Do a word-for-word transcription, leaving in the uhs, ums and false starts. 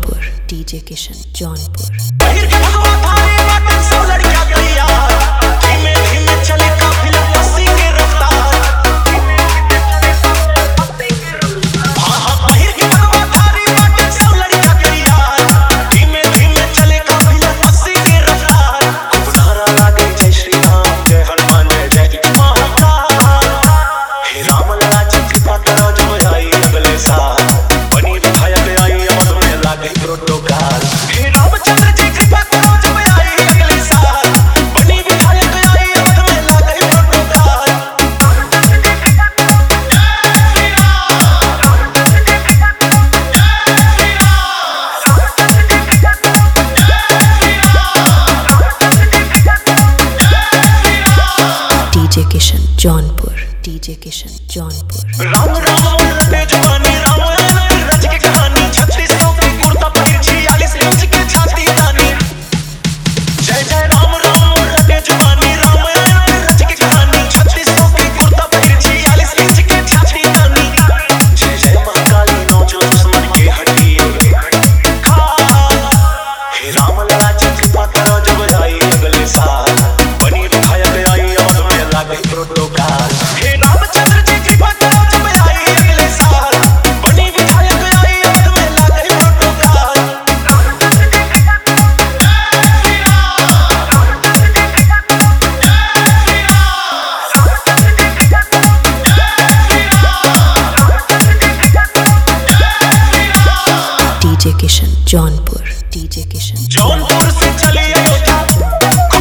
Jaunpur DJ Kishan Jaunpur. DJ Kishan Jaunpur DJ Kishan Jaunpur. Ram Ram रटे जवानी राम रच के कहानी छत्तीस सौ की कुर्ता पहिर छियालीस इंच के छाती तानी। जय जय राम राम रटे जवानी राम रच के कहानी छत्तीस सौ की कुर्ता पहिर छियालीस इंच के छाती तानी। जय जय महाकाली नौचो दुश्मन के हड्डी खा हे राम लला जी कृपा करो जब आई अगले साल बनी विधायक आई और में लागे प्रोटोकॉल। हे रामचंद्र जी कृपा करो जब आई अगले साल बनी विधायक आई और में लागे protocol. DJ Kishan Jaunpur DJ Kishan Jaunpur से चली अयोध्या